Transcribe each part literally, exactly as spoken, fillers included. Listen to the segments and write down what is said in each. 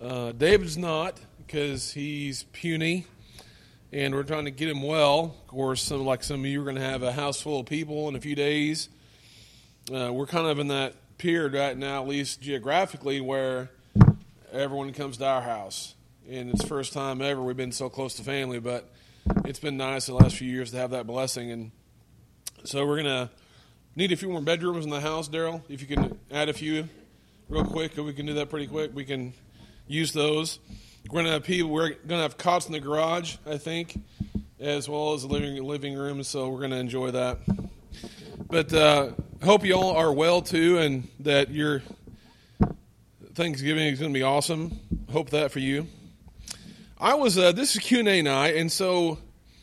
Uh, David's not, because he's puny, and we're trying to get him well. Of course, some, like some of you are going to have a house full of people in a few days. Uh, we're kind of in that period right now, at least geographically, where everyone comes to our house. And it's the first time ever we've been so close to family, but it's been nice in the last few years to have that blessing. And so we're going to need a few more bedrooms in the house, Daryl. If you can add a few real quick, we can do that pretty quick. We can use those. We're going to have people, we're going to have cots in the garage, I think, as well as the living living room, so we're going to enjoy that. But uh, hope you all are well, too, and that your Thanksgiving is going to be awesome. Hope that for you. I was, uh, this is Q and A night, and so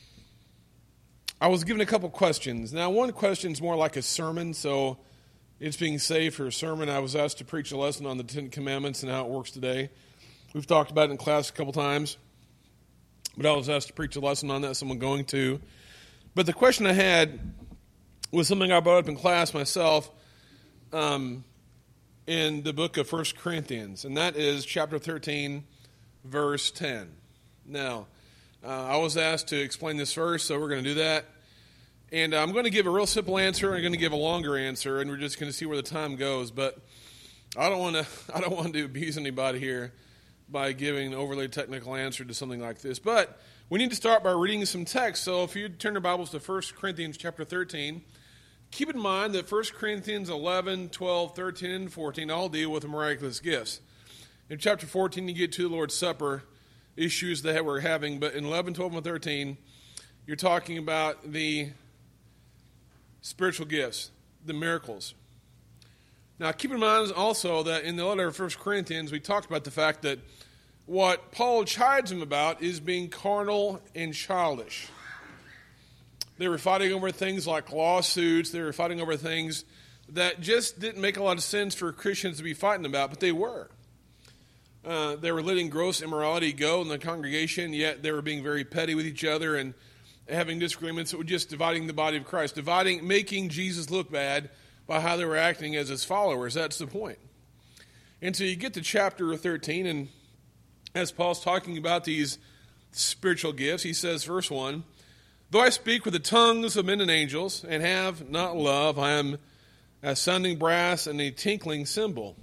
I was given a couple questions. Now, one question is more like a sermon, so it's being saved for a sermon. I was asked to preach a lesson on the Ten Commandments and how it works today. We've talked about it in class a couple times, but I was asked to preach a lesson on that, so I'm going to. But the question I had was something I brought up in class myself um, in the book of First Corinthians, and that is chapter thirteen, verse ten. Now, uh, I was asked to explain this verse, so we're going to do that. And I'm going to give a real simple answer, and I'm going to give a longer answer, and we're just going to see where the time goes. But I don't want to I don't want to abuse anybody here by giving an overly technical answer to something like this. But we need to start by reading some text. So if you turn your Bibles to First Corinthians chapter thirteen, keep in mind that First Corinthians eleven, twelve, thirteen, and fourteen all deal with miraculous gifts. In chapter fourteen, you get to the Lord's Supper issues that we're having. But in eleven, twelve, and thirteen, you're talking about the spiritual gifts, the miracles. Now, keep in mind also that in the letter of First Corinthians, we talked about the fact that what Paul chides them about is being carnal and childish. They were fighting over things like lawsuits. They were fighting over things that just didn't make a lot of sense for Christians to be fighting about, but they were. Uh, they were letting gross immorality go in the congregation, yet they were being very petty with each other and having disagreements that were just dividing the body of Christ, dividing, making Jesus look bad by how they were acting as his followers. That's the point. And so you get to chapter thirteen, and as Paul's talking about these spiritual gifts, he says, verse one, though I speak with the tongues of men and angels and have not love, I am a sounding brass and a tinkling cymbal.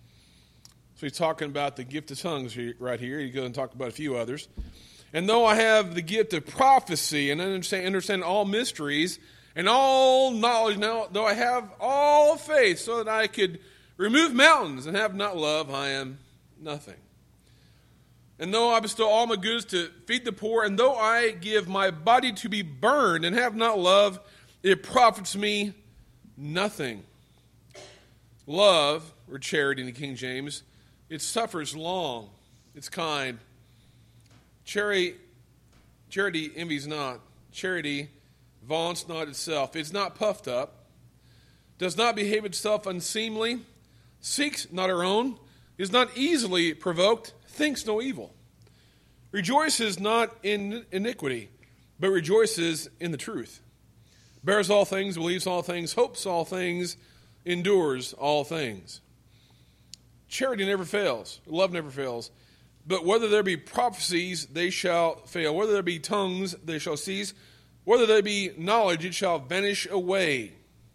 So he's talking about the gift of tongues right here. He's going to talk about a few others. And though I have the gift of prophecy and understand, understand all mysteries and all knowledge, now though I have all faith so that I could remove mountains and have not love, I am nothing. And though I bestow all my goods to feed the poor, and though I give my body to be burned and have not love, it profits me nothing. Love, or charity in the King James, it suffers long, it's kind. Charity, charity envies not. Charity vaunts not itself. It's not puffed up. Does not behave itself unseemly. Seeks not her own. Is not easily provoked. Thinks no evil. Rejoices not in iniquity, but rejoices in the truth. Bears all things, believes all things, hopes all things, endures all things. Charity never fails. Love never fails. But whether there be prophecies, they shall fail. Whether there be tongues, they shall cease. Whether there be knowledge, it shall vanish away.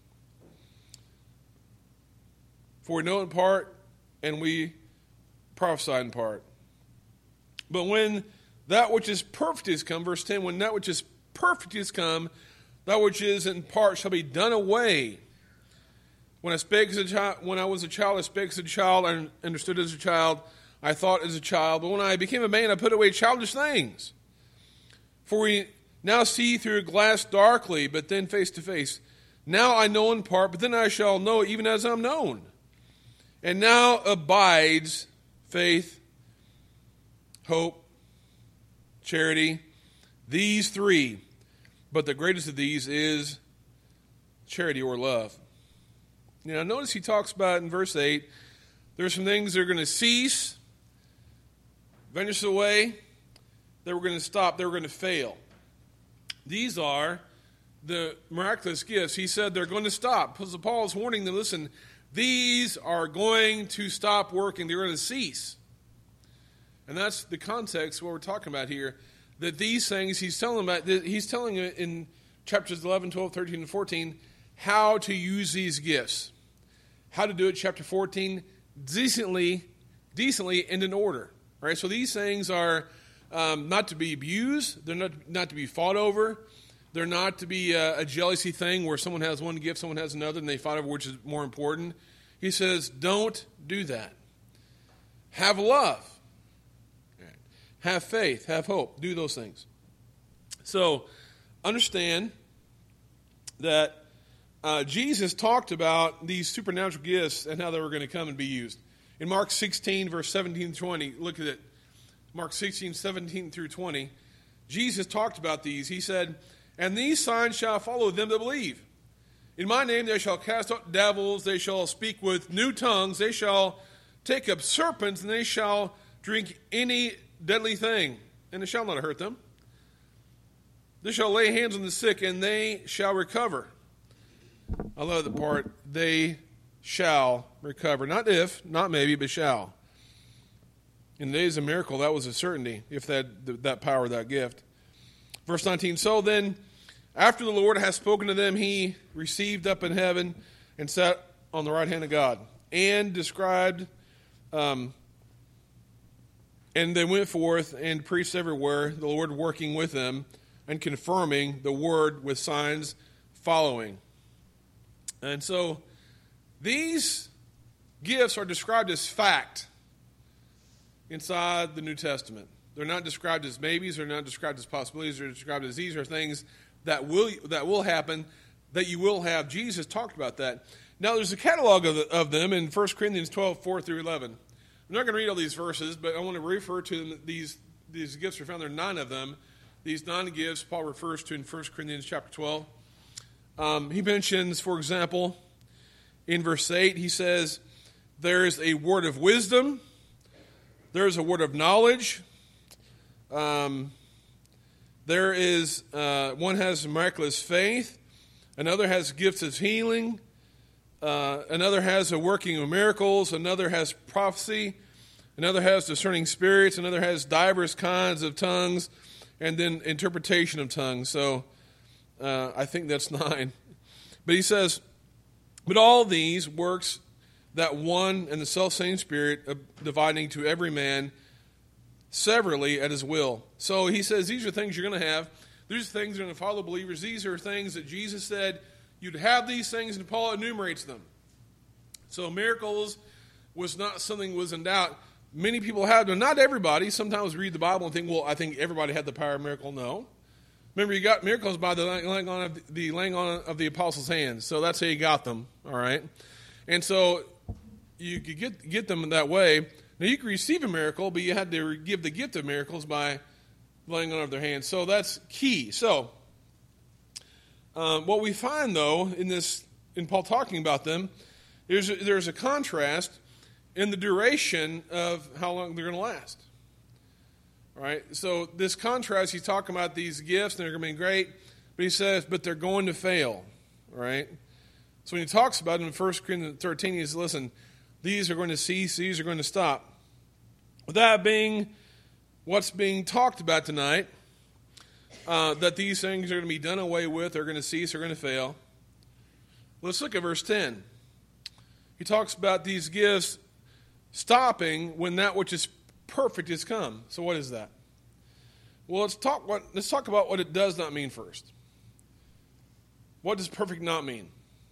For we know in part, and we prophesy in part. But when that which is perfect is come, verse ten, when that which is perfect is come, that which is in part shall be done away. When I spake as a child, when I was a child, I spake as a child, I understood as a child, I thought as a child, but when I became a man, I put away childish things. For we now see through a glass darkly, but then face to face. Now I know in part, but then I shall know even as I'm known. And now abides faith, hope, charity, these three. But the greatest of these is charity or love. Now notice he talks about in verse eight, there's some things that are going to cease, vanish away, they were going to stop, they were going to fail. These are the miraculous gifts. He said they're going to stop. Because Paul is warning them, listen, these are going to stop working. They're going to cease. And that's the context what we're talking about here. That these things he's telling about, he's telling in chapters eleven, twelve, thirteen, and fourteen how to use these gifts. How to do it, chapter fourteen, decently, decently and in order. Right? So these things are um, not to be abused. They're not, not to be fought over. They're not to be a, a jealousy thing where someone has one gift, someone has another, and they fight over which is more important. He says, don't do that. Have love. Have faith. Have hope. Do those things. So, understand that uh, Jesus talked about these supernatural gifts and how they were going to come and be used. In Mark sixteen, verse seventeen through twenty, look at it. Mark sixteen, seventeen through twenty. Jesus talked about these. He said, and these signs shall follow them that believe. In my name they shall cast out devils, they shall speak with new tongues, they shall take up serpents, and they shall drink any deadly thing, and it shall not hurt them. They shall lay hands on the sick, and they shall recover. I love the part, they shall recover. Not if, not maybe, but shall. In the days of miracle, that was a certainty, if that that power, that gift. Verse nineteen, so then, after the Lord has spoken to them, he received up in heaven and sat on the right hand of God, and described, um, and they went forth and preached everywhere, the Lord working with them and confirming the word with signs following. And so, these gifts are described as fact inside the New Testament. They're not described as maybes, they're not described as possibilities, they're described as these are things that will that will happen, that you will have. Jesus talked about that. Now, there's a catalog of, the, of them in First Corinthians twelve, four through eleven. I'm not going to read all these verses, but I want to refer to them. These, these gifts are found there, nine of them. These nine gifts Paul refers to in First Corinthians chapter twelve. Um, he mentions, for example, in verse eight, he says, there is a word of wisdom, there is a word of knowledge, um, there is, uh, one has miraculous faith, another has gifts of healing, uh, another has a working of miracles, another has prophecy, another has discerning spirits, another has diverse kinds of tongues, and then interpretation of tongues. So uh, I think that's nine. But he says, but all these works that one and the selfsame Spirit of dividing to every man severally at his will. So he says these are things you're going to have. These are things that are going to follow believers. These are things that Jesus said you'd have these things, and Paul enumerates them. So miracles was not something that was in doubt. Many people had them. Not everybody. Sometimes read the Bible and think, well, I think everybody had the power of miracle. No. Remember, you got miracles by the laying on of the laying on of the apostles' hands. So that's how you got them. All right. And so you could get get them that way. Now you could receive a miracle, but you had to give the gift of miracles by laying on of their hands. So that's key. So um, what we find though in this in Paul talking about them, there's a, there's a contrast in the duration of how long they're going to last. All right, so this contrast, he's talking about these gifts, and they're going to be great, but he says, but they're going to fail. All right, so when he talks about it in First Corinthians thirteen, he says, listen, these are going to cease, these are going to stop. With that being what's being talked about tonight, uh, that these things are going to be done away with, they're going to cease, they're going to fail. Let's look at verse ten. He talks about these gifts stopping when that which is perfect has come. So what is that? Well, let's talk what let's talk about what it does not mean first. What does perfect not mean?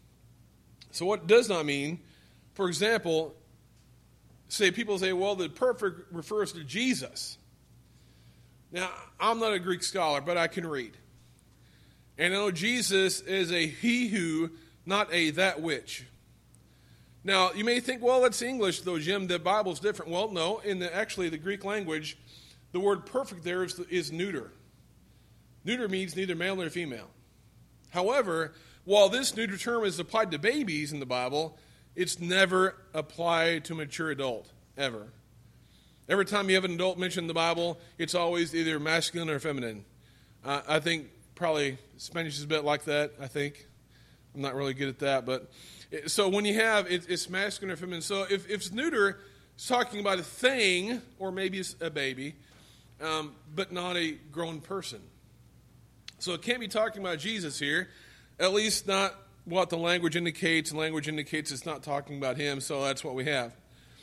So what does not mean, for example, say people say, well, the perfect refers to Jesus. Now, I'm not a Greek scholar, but I can read. And I know Jesus is a he who, not a that which. Now, you may think, well, that's English, though, Jim. The Bible's different. Well, no. In the, actually, the Greek language, the word perfect there is, is neuter. Neuter means neither male nor female. However, while this neuter term is applied to babies in the Bible, it's never applied to a mature adult, ever. Every time you have an adult mentioned in the Bible, it's always either masculine or feminine. Uh, I think probably Spanish is a bit like that, I think. I'm not really good at that, but... So when you have, it, it's masculine or feminine. So if, if it's neuter, It's talking about a thing, or maybe it's a baby, um, but not a grown person. So it can't be talking about Jesus here, at least not what the language indicates. The language indicates it's not talking about him, so that's what we have.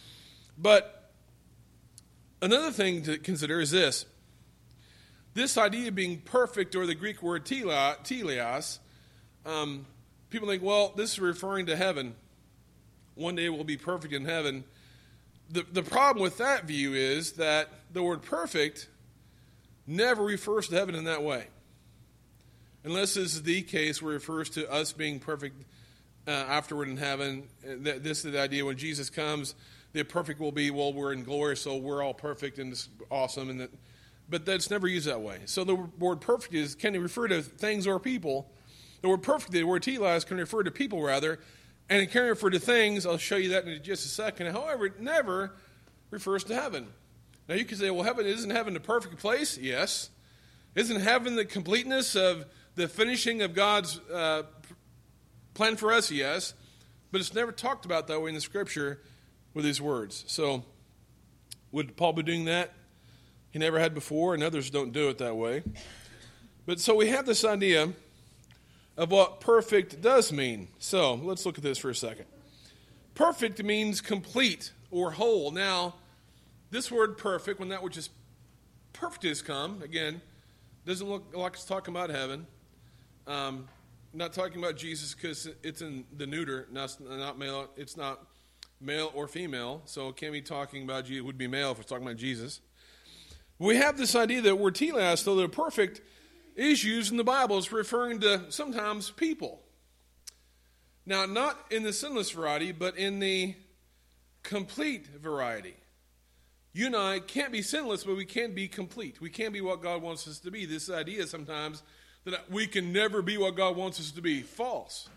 But another thing to consider is this. This idea of being perfect, or the Greek word teleos, um, people think, well, this is referring to heaven. One day we'll be perfect in heaven. The, the problem with that view is that the word perfect never refers to heaven in that way. Unless this is the case where it refers to us being perfect uh, afterward in heaven. This is the idea when Jesus comes, the perfect will be, well, we're in glory, so we're all perfect and it's awesome. And that, but that's never used that way. So the word perfect is can refer to things or people. The word perfect, the word telos, can refer to people rather, and it can refer to things. I'll show you that in just a second. However, it never refers to heaven. Now you can say, well, heaven isn't heaven the perfect place? Yes. Isn't heaven the completeness of the finishing of God's uh, plan for us? Yes. But it's never talked about that way in the Scripture with these words. So would Paul be doing that? He never had before, and others don't do it that way. But so we have this idea of what perfect does mean. So let's look at this for a second. Perfect means complete or whole. Now, this word perfect, when that which is perfect has come, again, doesn't look like it's talking about heaven. Um, not talking about Jesus because it's in the neuter, not, not male. It's not male or female, so it can't be talking about Jesus. It would be male if it's talking about Jesus. We have this idea that word telos, though the perfect is used in the Bible, it's referring to sometimes people. Now, not in the sinless variety, but in the complete variety. You and I can't be sinless, but we can be complete. We can be what God wants us to be. This idea sometimes that we can never be what God wants us to be. False.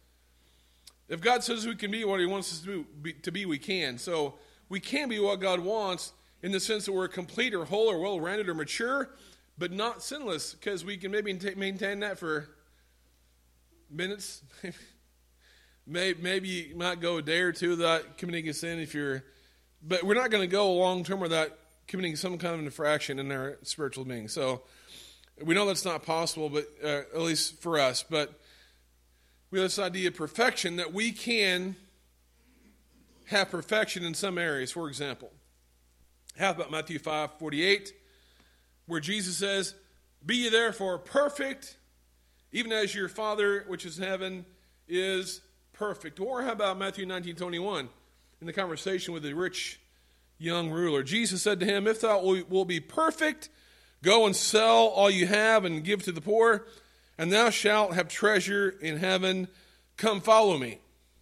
If God says we can be what he wants us to be, to be, we can. So we can be what God wants in the sense that we're complete or whole or well-rounded or mature, but not sinless, because we can maybe maintain that for minutes. maybe, maybe you might go a day or two without committing a sin if you're, but we're not going to go long term without committing some kind of infraction in our spiritual being. So we know that's not possible, but uh, at least for us. But we have this idea of perfection, that we can have perfection in some areas. For example, how about Matthew five forty-eight, where Jesus says, "Be ye therefore perfect, even as your Father which is in heaven is perfect." Or how about Matthew nineteen twenty-one, in the conversation with the rich young ruler? Jesus said to him, "If thou wilt be perfect, go and sell all you have and give to the poor, and thou shalt have treasure in heaven. Come follow me."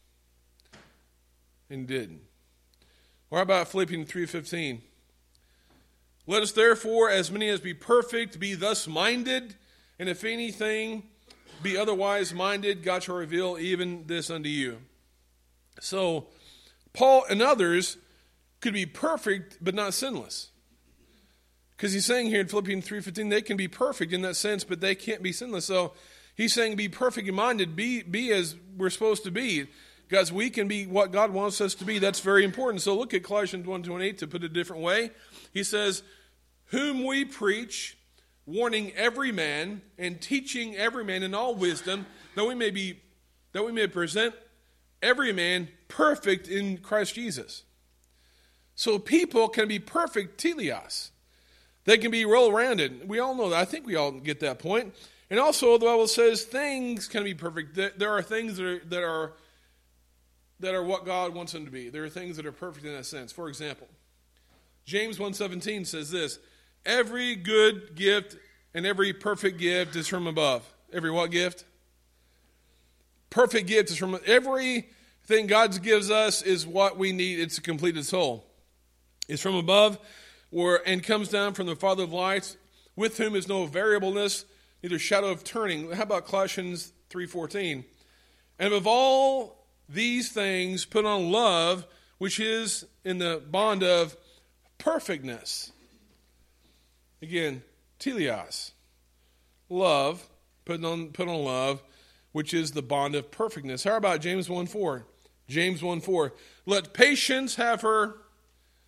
And did. Or how about Philippians three fifteen? "Let us therefore, as many as be perfect, be thus minded, and if anything be otherwise minded, God shall reveal even this unto you." So, Paul and others could be perfect, but not sinless. Because he's saying here in Philippians three fifteen, they can be perfect in that sense, but they can't be sinless. So, he's saying be perfect in minded, be, be as we're supposed to be. Guys, we can be what God wants us to be. That's very important. So look at Colossians one twenty-eight to put it a different way. He says, "Whom we preach, warning every man and teaching every man in all wisdom, that we may be, that we may present every man perfect in Christ Jesus." So people can be perfect teleos. They can be well-rounded. We all know that. I think we all get that point. And also the Bible says things can be perfect. There are things that are that are that are what God wants them to be. There are things that are perfect in that sense. For example, James one seventeen says this, "Every good gift and every perfect gift is from above." Every what gift? Perfect gift is from, everything God gives us is what we need. It's a completed soul. It's from above, or and comes down from the Father of lights, with whom is no variableness, neither shadow of turning. How about Colossians three fourteen? "And above all these things put on love, which is in the bond of perfectness." Again, teleos. Love, put on, put on love, which is the bond of perfectness. How about James one four? James one four. "Let patience have her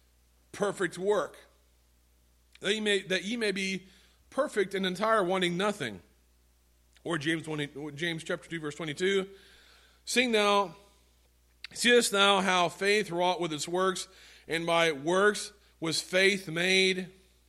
perfect work, that ye may, that ye may be perfect and entire, wanting nothing. Or James, twenty, James chapter two, verse twenty-two, Sing thou, seest thou how faith wrought with its works, and by works was faith made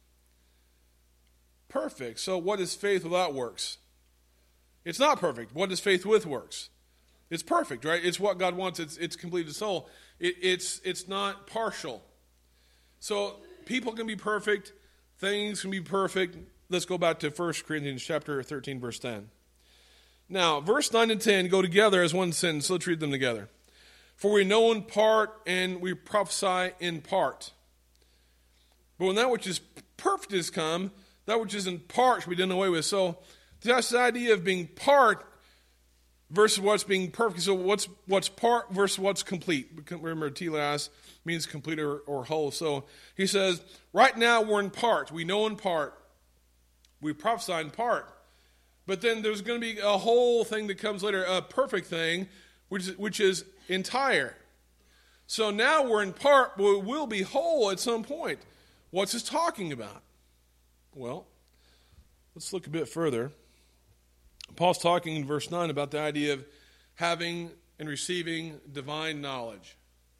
perfect. So what is faith without works? It's not perfect. What is faith with works? It's perfect, right? It's what God wants. It's it's completed soul. It, it's it's not partial. So people can be perfect. Things can be perfect. Let's go back to First Corinthians chapter thirteen, verse ten. Now, verse nine and ten go together as one sentence. Let's read them together. For we know in part, and we prophesy in part. But when that which is perfect is come, that which is in part shall be done away with. So that's the idea of being part versus what's being perfect. So what's what's part versus what's complete. Remember, telos means complete or, or whole. So he says, right now we're in part. We know in part. We prophesy in part. But then there's going to be a whole thing that comes later, a perfect thing, which is, which is entire. So now we're in part, but we will be whole at some point. What's this talking about? Well, let's look a bit further. Paul's talking in verse nine about the idea of having and receiving divine knowledge.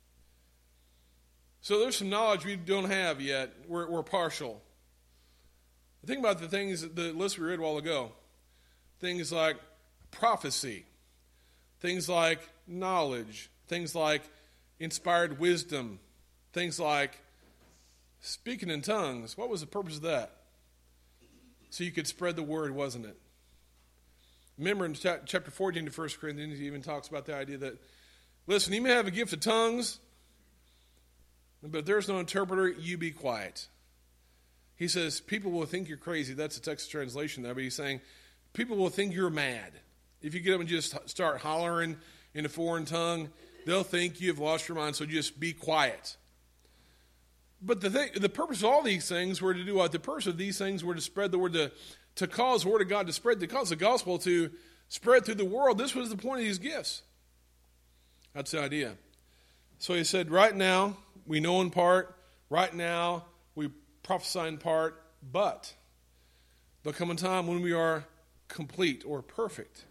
So there's some knowledge we don't have yet. We're, we're partial. Think about the things, the list we read a while ago. Things like prophecy. Things like knowledge. Things like inspired wisdom. Things like speaking in tongues. What was the purpose of that? So you could spread the word, wasn't it? Remember in chapter fourteen of First Corinthians, he even talks about the idea that, listen, you may have a gift of tongues, but if there's no interpreter, you be quiet. He says, people will think you're crazy. That's a Texas translation there, but he's saying, people will think you're mad. If you get up and just start hollering in a foreign tongue, they'll think you've lost your mind, so just be quiet. But the thing, the purpose of all these things were to do what? The purpose of these things were to spread the word, to, to cause the word of God to spread, to cause the gospel to spread through the world. This was the point of these gifts. That's the idea. So he said, right now, we know in part. Right now, we prophesy in part. But there'll come a time when we are complete or perfect.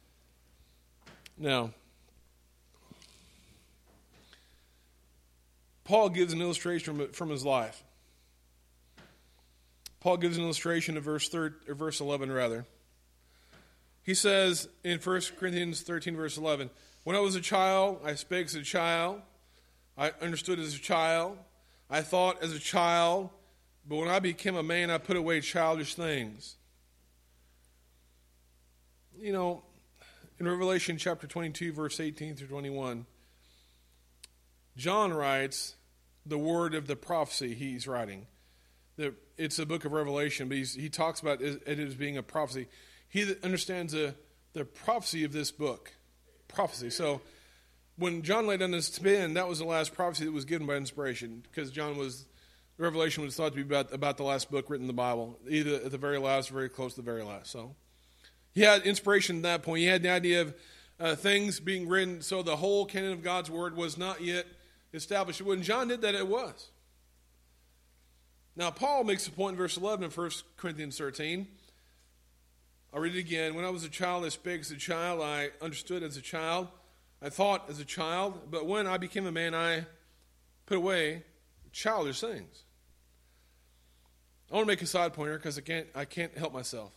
Now, Paul gives an illustration from, from his life. Paul gives an illustration of verse third, or verse eleven rather. He says in First Corinthians thirteen, verse eleven, when I was a child, I spake as a child, I understood as a child, I thought as a child, but when I became a man, I put away childish things. You know, in Revelation chapter twenty-two, verse eighteen through twenty-one, John writes the word of the prophecy he's writing. The, it's a book of Revelation, but he's, he talks about it as being a prophecy. He that understands the, the prophecy of this book. Prophecy. So when John laid down his pen, that was the last prophecy that was given by inspiration, because John was, Revelation was thought to be about, about the last book written in the Bible, either at the very last or very close to the very last. So he had inspiration at that point. He had the idea of uh, things being written, so the whole canon of God's word was not yet established. When John did that, it was. Now, Paul makes a point in verse eleven of First Corinthians thirteen. I'll read it again. When I was a child, I spake as a child. I understood as a child. I thought as a child. But when I became a man, I put away childish things. I want to make a side pointer because I can't, I can't help myself.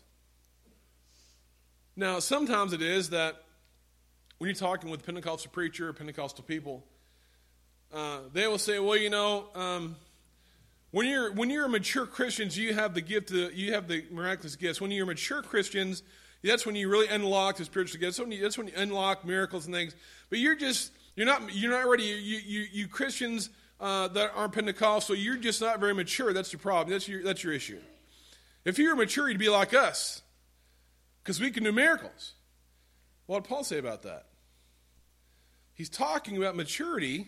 Now, sometimes it is that when you're talking with a Pentecostal preacher or Pentecostal people, uh, they will say, well, you know, um, when you're when you're a mature Christians, you have the gift, of, you have the miraculous gifts. When you're mature Christians, that's when you really unlock the spiritual gifts. That's when you, that's when you unlock miracles and things. But you're just you're not you're not ready. You you you Christians uh, that aren't Pentecostal, you're just not very mature. That's your problem. That's your that's your issue. If you were mature, you'd be like us, because we can do miracles. What did Paul say about that? He's talking about maturity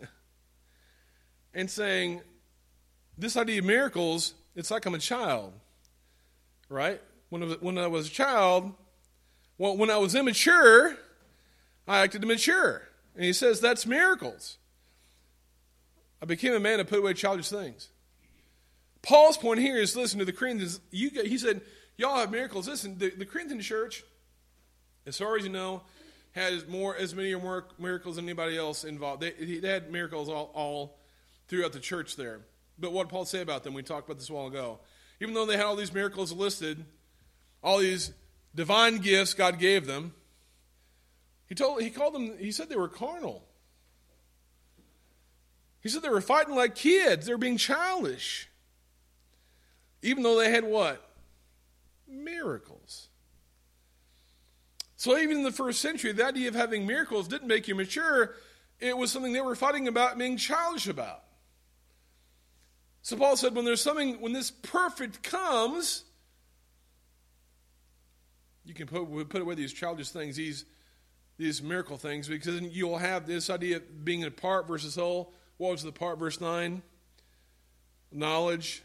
and saying, this idea of miracles, it's like I'm a child, right? When I was, when I was a child, well, when I was immature, I acted immature. And he says that's miracles. I became a man to put away childish things. Paul's point here is, listen to the Corinthians. You, he said, y'all have miracles. Listen, the, the Corinthian church, as far as you know, has more, as many or more miracles than anybody else involved. They, they had miracles all, all throughout the church there. But what did Paul say about them? We talked about this a while ago. Even though they had all these miracles listed, all these divine gifts God gave them, he told, he called them, he said they were carnal. He said they were fighting like kids. They were being childish. Even though they had what? Miracles. So even in the first century, the idea of having miracles didn't make you mature. It was something they were fighting about, being childish about. So Paul said, when there's something, when this perfect comes, you can put, put away these childish things, these, these miracle things, because then you'll have this idea of being a part versus whole. What was the part, verse nine? Knowledge,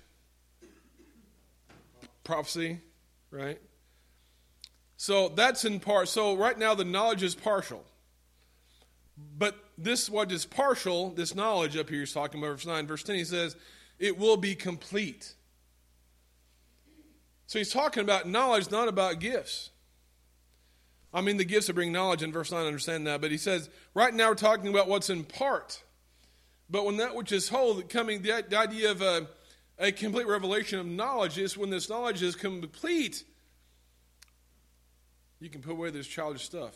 prophecy, right? So that's in part. So right now the knowledge is partial. But this, what is partial, this knowledge up here he's talking about, verse nine, verse ten, he says, it will be complete. So he's talking about knowledge, not about gifts. I mean, the gifts that bring knowledge in verse nine, I understand that. But he says, right now we're talking about what's in part. But when that which is whole, coming, the, the idea of a, a complete revelation of knowledge is when this knowledge is complete, you can put away this childish stuff.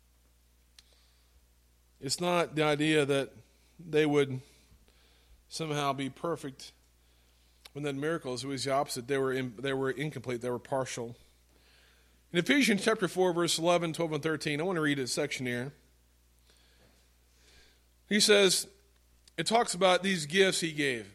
It's not the idea that they would somehow be perfect when that miracles. It was the opposite. They were in, they were incomplete. They were partial. In Ephesians chapter four, verse eleven, twelve, and thirteen, I want to read a section here. He says, it talks about these gifts he gave.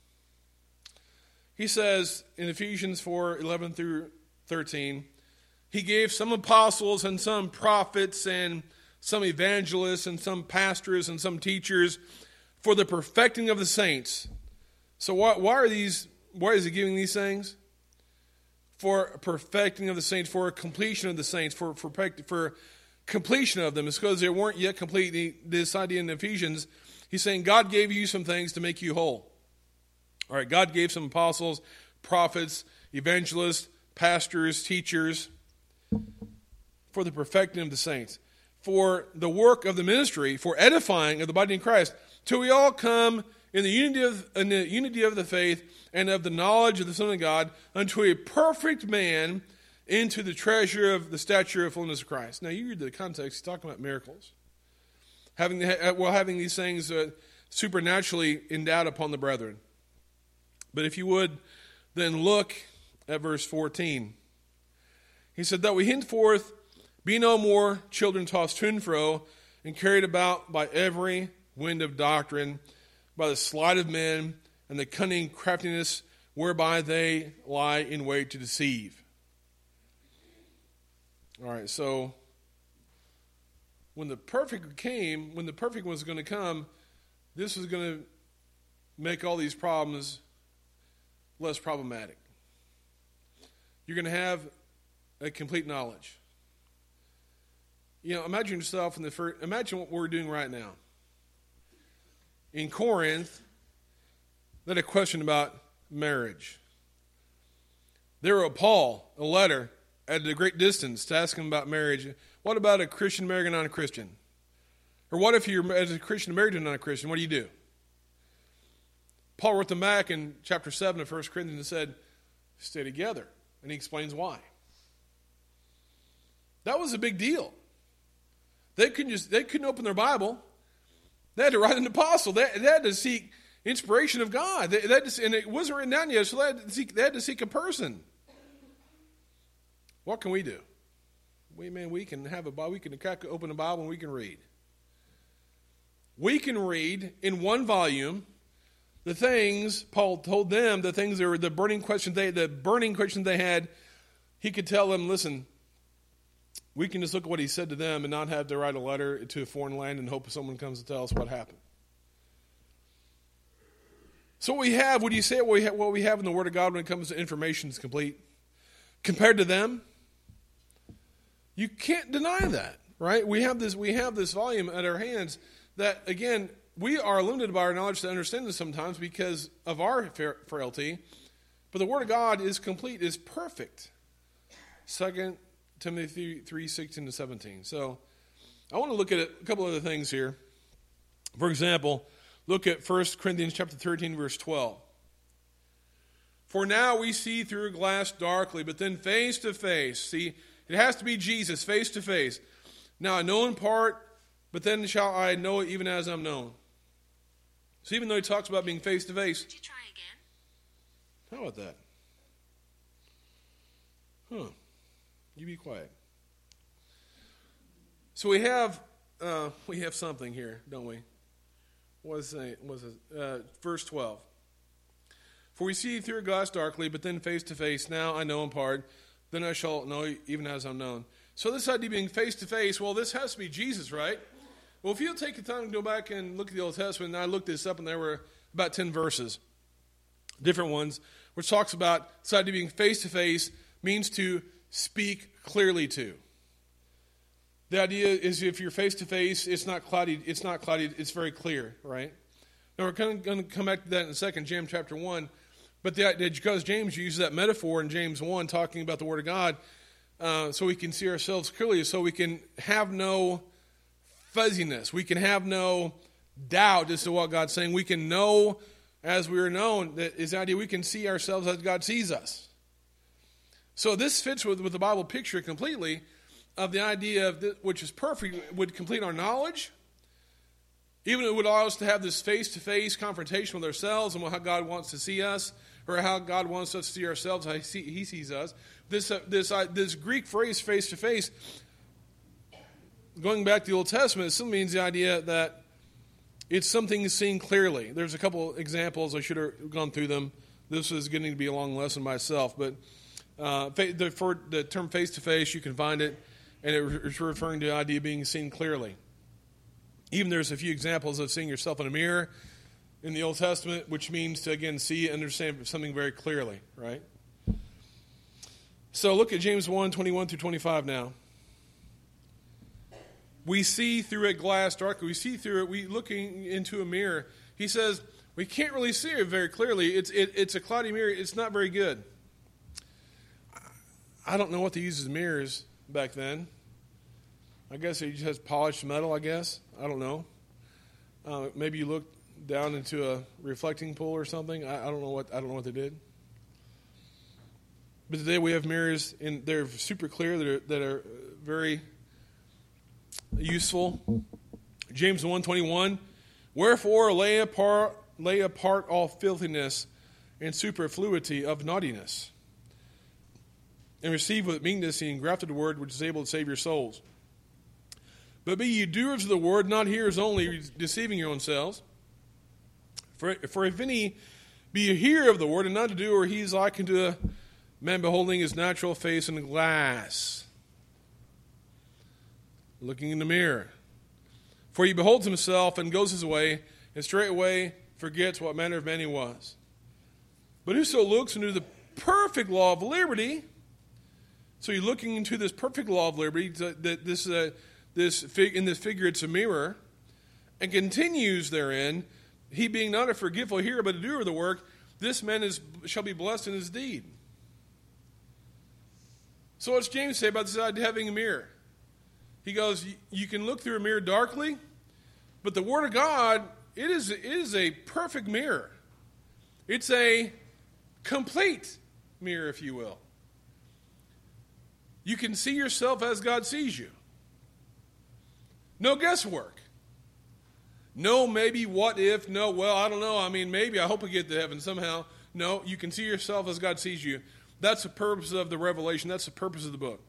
He says in Ephesians four, eleven through thirteen, he gave some apostles and some prophets and some evangelists and some pastors and some teachers for the perfecting of the saints. So why, why are these, why is he giving these things? For perfecting of the saints, for completion of the saints, for, for, for completion of them. It's because they weren't yet complete. This idea in Ephesians, he's saying God gave you some things to make you whole. All right, God gave some apostles, prophets, evangelists, pastors, teachers, for the perfecting of the saints, for the work of the ministry, for edifying of the body in Christ, till we all come in the unity of in the unity of the faith and of the knowledge of the Son of God, unto a perfect man, into the treasure of the stature of fullness of Christ. Now you read the context; he's talking about miracles, having well having these things uh, supernaturally endowed upon the brethren. But if you would, then look at verse fourteen. He said, that we henceforth be no more children tossed to and fro and carried about by every wind of doctrine, by the sleight of men and the cunning craftiness whereby they lie in wait to deceive. All right, so when the perfect came, when the perfect was going to come, this was going to make all these problems less problematic. You're going to have a complete knowledge. You know, imagine yourself in the first, imagine what we're doing right now. In Corinth, they had a question about marriage. They wrote Paul a letter at a great distance to ask him about marriage. What about a Christian marrying a non-Christian? Or what if you're as a Christian married to a non-Christian? What do you do? Paul wrote them back in chapter seven of First Corinthians and said, stay together. And he explains why. That was a big deal. They couldn't just they couldn't open their Bible. They had to write an apostle. They, they had to seek inspiration of God. They, they had to, and it wasn't written down yet, so they had, to seek, they had to seek a person. What can we do? We man, we can have a Bible. We can open a Bible and we can read. We can read in one volume the things Paul told them, the things that were the burning questions they the burning questions they had. He could tell them, listen, we can just look at what he said to them and not have to write a letter to a foreign land and hope someone comes to tell us what happened. So what we have, would you say what we have, what we have in the Word of God when it comes to information is complete? Compared to them? You can't deny that, right? We have this we have this volume at our hands that, again, we are limited by our knowledge to understand this sometimes because of our frailty. But the Word of God is complete, is perfect. Second Timothy three, sixteen to seventeen. So I want to look at a couple other things here. For example, look at First Corinthians chapter thirteen, verse twelve. For now we see through a glass darkly, but then face to face. See, it has to be Jesus, face to face. Now I know in part, but then shall I know it even as I'm known. So even though he talks about being face to face. Would you try again? How about that? Huh. You be quiet. So we have uh, we have something here, don't we? What is it? What is it? Uh, verse twelve. For we see through a glass darkly, but then face to face. Now I know in part, then I shall know even as I'm known. So this idea of being face to face, well, this has to be Jesus, right? Well, if you'll take the time to go back and look at the Old Testament, and I looked this up, and there were about ten verses, different ones, which talks about this idea of being face to face means to speak clearly to. The idea is if you're face to face, it's not cloudy. It's not cloudy. It's very clear, right? Now we're going to come back to that in a second, James chapter one. But the, because James uses that metaphor in James one, talking about the Word of God, uh, so we can see ourselves clearly, so we can have no fuzziness. We can have no doubt as to what God's saying. We can know as we are known. That is the idea. We can see ourselves as God sees us. So this fits with, with the Bible picture completely of the idea of this, which is perfect, would complete our knowledge. Even it would allow us to have this face-to-face confrontation with ourselves and how God wants to see us, or how God wants us to see ourselves, how He, see, he sees us. This uh, this uh, this Greek phrase, face-to-face, going back to the Old Testament, it still means the idea that it's something seen clearly. There's a couple examples. I should have gone through them. This is getting to be a long lesson myself, but uh, the, for the term face-to-face, you can find it, and it's referring to the idea of being seen clearly. Even there's a few examples of seeing yourself in a mirror in the Old Testament, which means to, again, see and understand something very clearly, right? So look at James one, twenty-one through twenty-five now. We see through a glass darkly. We see through it. We looking into a mirror. He says we can't really see it very clearly. It's it, it's a cloudy mirror. It's not very good. I don't know what they used as mirrors back then. I guess it just has polished metal, I guess. I don't know. Uh, maybe you look down into a reflecting pool or something. I, I don't know what I don't know what they did. But today we have mirrors, and they're super clear, that are, that are very useful. James one twenty-one, wherefore lay apart, lay apart all filthiness and superfluity of naughtiness, and receive with meekness the engrafted word which is able to save your souls. But be ye doers of the word, not hearers only, deceiving your own selves. For, for if any be a hearer of the word and not a doer, he is like unto a man beholding his natural face in a glass, looking in the mirror. For he beholds himself and goes his way, and straightway forgets what manner of man he was. But whoso looks into the perfect law of liberty, so you're looking into this perfect law of liberty, that this uh, this fig, in this figure it's a mirror, and continues therein, he being not a forgetful hearer but a doer of the work, this man is shall be blessed in his deed. So what's James say about this idea of having a mirror? He goes, you can look through a mirror darkly, but the Word of God, it is, it is a perfect mirror. It's a complete mirror, if you will. You can see yourself as God sees you. No guesswork. No, maybe, what if, no, well, I don't know. I mean, maybe, I hope we get to heaven somehow. No, you can see yourself as God sees you. That's the purpose of the revelation. That's the purpose of the book.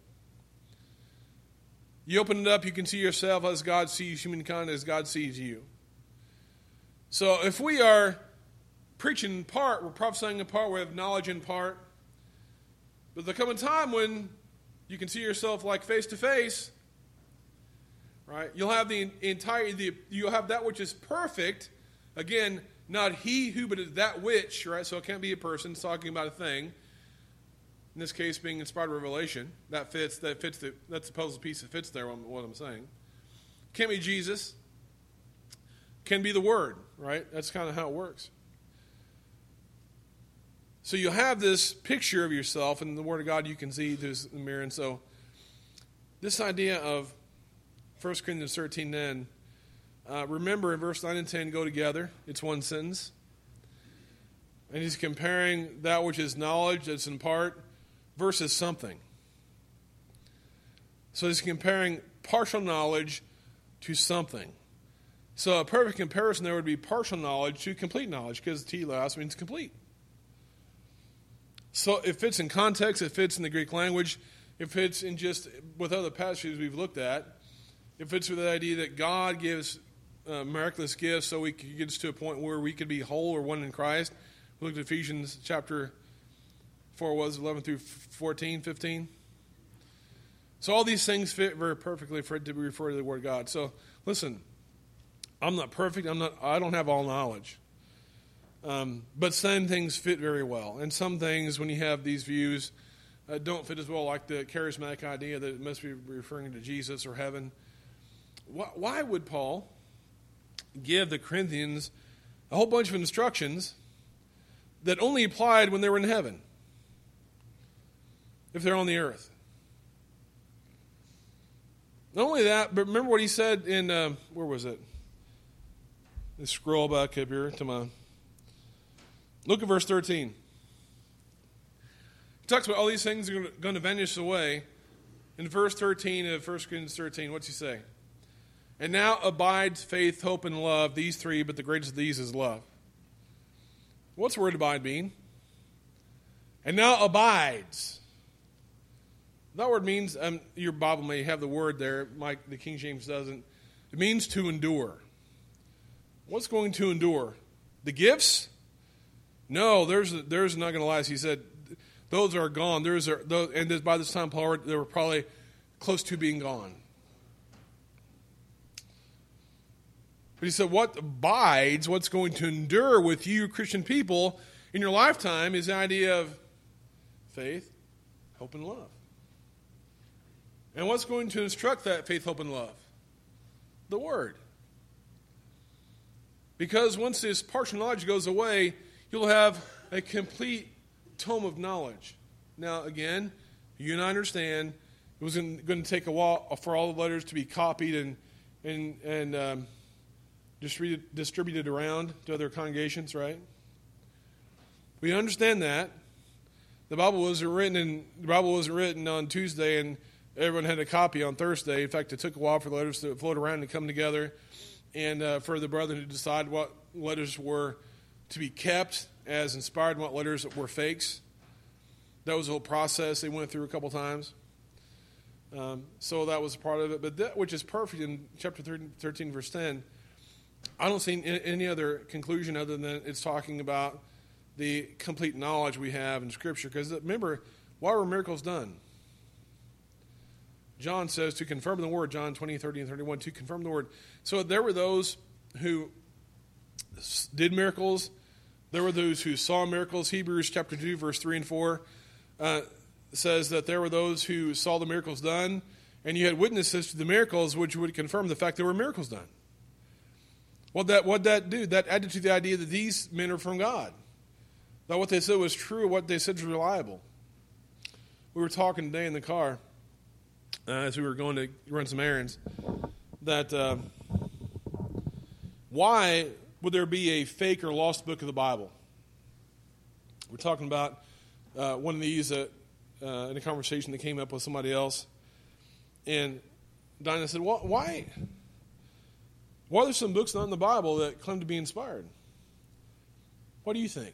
You open it up, you can see yourself as God sees humankind, as God sees you. So if we are preaching in part, we're prophesying in part, we have knowledge in part. But there'll come a time when you can see yourself like face to face, right? You'll have the entire, the, you'll have that which is perfect. Again, not he who, but that which, right? So it can't be a person. It's talking about a thing. In this case, being inspired revelation, that fits. That fits. The, that's the puzzle piece that fits there. What I'm saying, can't be Jesus. can be the Word, right? That's kind of how it works. So you have this picture of yourself, and the Word of God you can see through the mirror. And so this idea of First Corinthians thirteen then, uh, remember in verse nine and ten go together. It's one sentence. And he's comparing that which is knowledge that's in part versus something. So he's comparing partial knowledge to something. So a perfect comparison there would be partial knowledge to complete knowledge, because telos means complete. So it fits in context, it fits in the Greek language, it fits in just with other passages we've looked at. It fits with the idea that God gives uh, miraculous gifts so we could get us to a point where we could be whole or one in Christ. We looked at Ephesians chapter four, was eleven through fourteen, fifteen. So all these things fit very perfectly for it to be referred to the Word of God. So listen, I'm not perfect. I'm not. I don't have all knowledge. Um, but some things fit very well. And some things, when you have these views, uh, don't fit as well, like the charismatic idea that it must be referring to Jesus or heaven. Why, why would Paul give the Corinthians a whole bunch of instructions that only applied when they were in heaven, if they're on the earth? Not only that, but remember what he said in, uh, where was it? Let's scroll back up here to my... Look at verse thirteen. He talks about all these things are going to vanish away. In verse thirteen of First Corinthians thirteen, what's he say? And now abides faith, hope, and love, these three, but the greatest of these is love. What's the word abide mean? And now abides. That word means, um, your Bible may have the word there, Mike, the King James doesn't. It means to endure. What's going to endure? The gifts? No, there's there's not going to last. He said, those are gone. There's are, those, and by this time, Paul, they were probably close to being gone. But he said, what abides, what's going to endure with you Christian people in your lifetime is the idea of faith, hope, and love. And what's going to instruct that faith, hope, and love? The Word. Because once this partial knowledge goes away, you'll have a complete tome of knowledge. Now, again, you and I understand it was going to take a while for all the letters to be copied and and and um, distributed, distributed around to other congregations, right? We understand that. The Bible wasn't written in, the Bible wasn't written on Tuesday and everyone had a copy on Thursday. In fact, it took a while for the letters to float around and come together, and uh, for the brethren to decide what letters were to be kept as inspired and what letters were fakes. That was a whole process they went through a couple times. Um, so that was a part of it. But that which is perfect in chapter thirteen, verse ten, I don't see any other conclusion other than it's talking about the complete knowledge we have in Scripture. Because remember, why were miracles done? John says to confirm the word, John twenty, thirty, and thirty-one, to confirm the word. So there were those who did miracles. There were those who saw miracles. Hebrews chapter two, verse three and four uh, says that there were those who saw the miracles done, and you had witnesses to the miracles which would confirm the fact there were miracles done. What that what that do? That added to the idea that these men are from God. That what they said was true, what they said was reliable. We were talking today in the car uh, as we were going to run some errands that uh, why would there be a fake or lost book of the Bible? We're talking about uh, one of these uh, uh, in a conversation that came up with somebody else. And Dinah said, well, why? Why are there some books not in the Bible that claim to be inspired? What do you think?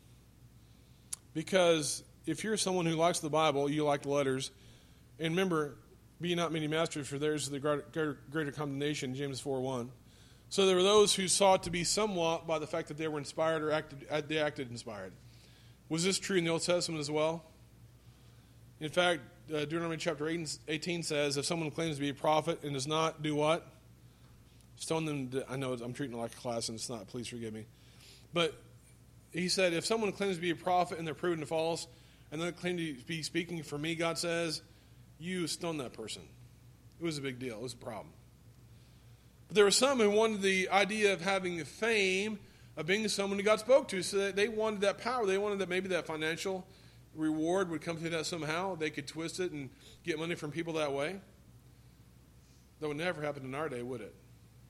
Because if you're someone who likes the Bible, you like the letters. And remember, be not many masters, for theirs is the greater, greater condemnation, James four one. So there were those who sought to be somewhat by the fact that they were inspired or acted, they acted inspired. Was this true in the Old Testament as well? In fact, uh, Deuteronomy chapter eighteen says, if someone claims to be a prophet and does not do what? Stone them to, I know I'm treating it like a class and it's not, please forgive me. But he said, if someone claims to be a prophet and they're proven to false, and they claim to be speaking for me, God says, you stone that person. It was a big deal. It was a problem. But there were some who wanted the idea of having the fame of being someone who God spoke to, so that they wanted that power. They wanted that maybe that financial reward would come through that somehow. They could twist it and get money from people that way. That would never happen in our day, would it?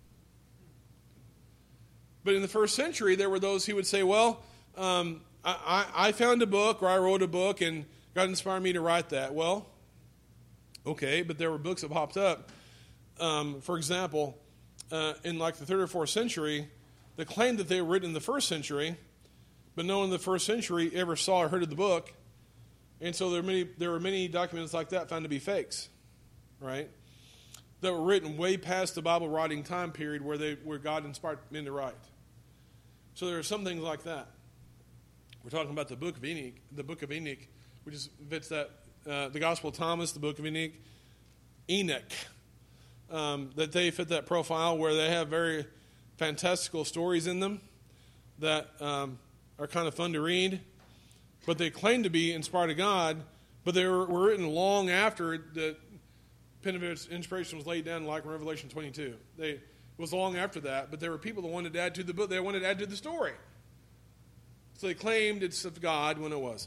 But in the first century, there were those who would say, well, um, I, I, I found a book, or I wrote a book, and God inspired me to write that. Well, okay, but there were books that popped up. Um, for example, uh, in like the third or fourth century, that claimed that they were written in the first century, but no one in the first century ever saw or heard of the book. And so there were many, there were many documents like that found to be fakes, right? That were written way past the Bible writing time period where they where God inspired men to write. So there are some things like that. We're talking about the book of Enoch, the book of Enoch, which is fits that uh, the Gospel of Thomas, the book of Enoch, Enoch, um, that they fit that profile where they have very fantastical stories in them that um, are kind of fun to read, but they claim to be inspired of God, but they were, were written long after the pen of inspiration was laid down, like in Revelation twenty-two. They, it was long after that, but there were people that wanted to add to the book. They wanted to add to the story. So they claimed it's of God when it wasn't.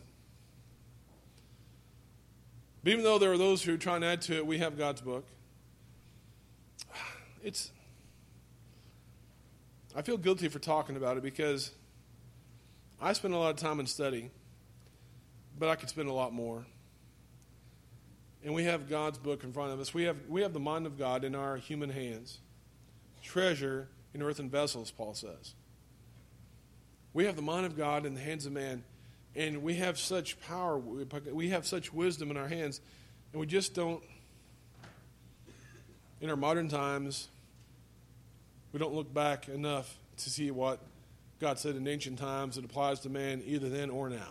But even though there are those who try and add to it, we have God's book. It's... I feel guilty for talking about it because I spend a lot of time in study, but I could spend a lot more. And we have God's book in front of us. We have we have the mind of God in our human hands. Treasure in earthen vessels, Paul says. We have the mind of God in the hands of man, and we have such power, we have such wisdom in our hands, and we just don't, in our modern times, we don't look back enough to see what God said in ancient times that applies to man either then or now.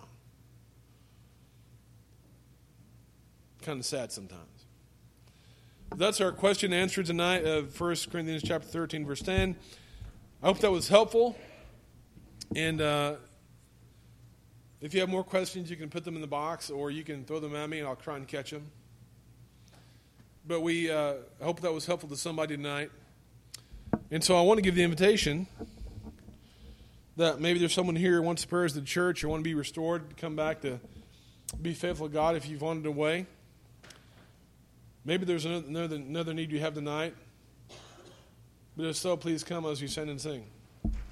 Kind of sad sometimes. That's our question and answer tonight of First Corinthians chapter thirteen, verse ten. I hope that was helpful. And uh, if you have more questions, you can put them in the box or you can throw them at me and I'll try and catch them. But we uh, hope that was helpful to somebody tonight. And so I want to give the invitation that maybe there's someone here who wants to prayers to the church or want to be restored, to come back to be faithful to God if you've wandered away. Maybe there's another, another need you have tonight. But if so, please come as you sing and sing.